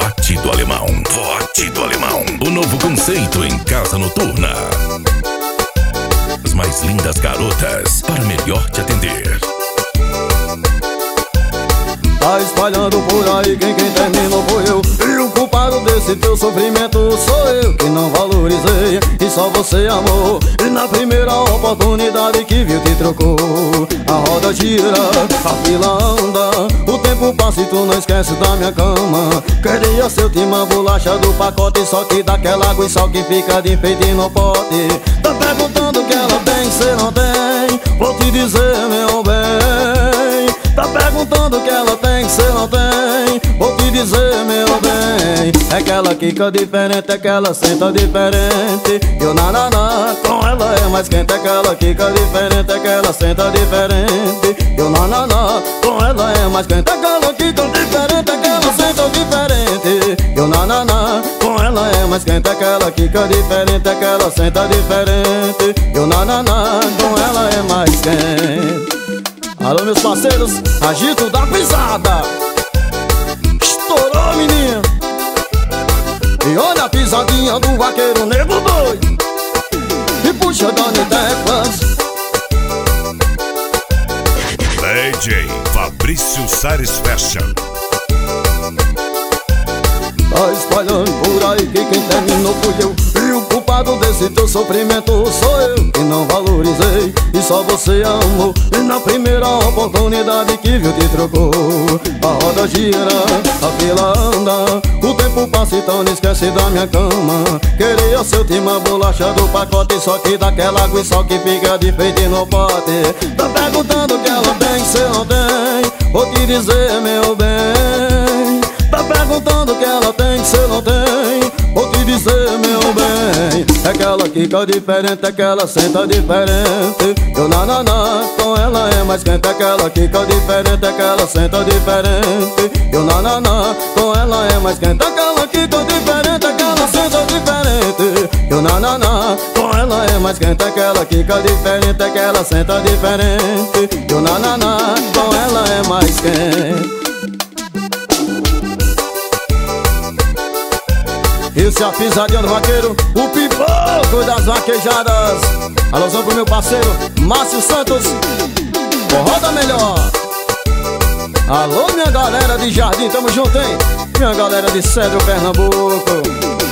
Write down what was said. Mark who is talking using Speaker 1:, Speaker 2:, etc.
Speaker 1: Vote do Alemão. Vote do Alemão. O novo conceito em casa noturna. As mais lindas garotas para melhor te atender.
Speaker 2: Tá espalhando por aí quem terminou foi eu. E o culpado desse teu sofrimento sou eu, que não valorizei e só você amou. E na primeira oportunidade que viu te trocou. A roda gira, a fila anda, o tempo passa e tu não esquece da minha cama. Queria ser uma bolacha do pacote, só que daquela água e sal que fica de enfeite no pote. Tá perguntando que ela tem, cê não tem. Vou te dizer, meu bem. Tá perguntando que ela tem, cê não tem. Vou te dizer, meu bem. É que ela quica diferente, é que ela senta diferente. Eu na, com ela é mais quente. É que ela quica diferente, é que ela senta diferente. Eu na, com ela é mais quente. É que ela quica diferente, é que ela senta diferente. Eu na, com ela é mais quente. É que ela quica diferente, é que ela senta diferente. Eu na, com ela é mais quente. Alô, meus parceiros, agito da pisada. Estourou, menino. E olha a pisadinha do vaqueiro negro doido. E puxa Dani Teclas.
Speaker 1: DJ Fabrício Sares Fashion.
Speaker 2: Tá espalhando por aí que quem terminou fui eu. E o culpado desse teu sofrimento sou eu, que não valorizei e só você amou. E na primeira oportunidade que viu te trocou. A roda gira, a fila anda, o tempo passa e então não esquece da minha cama. Queria ser uma bolacha do pacote, só que daquela água e sal que fica de enfeite no pote. Tá perguntando que ela tem, cê não tem. Vou te dizer, meu bem. Tá perguntando que ela tem, cê não tem. Vou te dizer, meu bem. É que ela quica diferente, é que ela senta diferente. Eu na, com ela é mais quente. É que ela quica diferente, é que ela senta diferente. Eu na, com ela é mais quente. É que ela quica diferente, é que ela senta diferente. Eu na, com ela é mais quente. É que ela quica diferente, é que ela senta diferente. Eu na, com ela é mais quente. Esse é a pisadinha do vaqueiro, o pipoco das vaquejadas. Alôzão pro meu parceiro Márcio Santos, roda melhor. Alô, minha galera de Jardim, tamo junto, hein? Minha galera de Cedro, Pernambuco.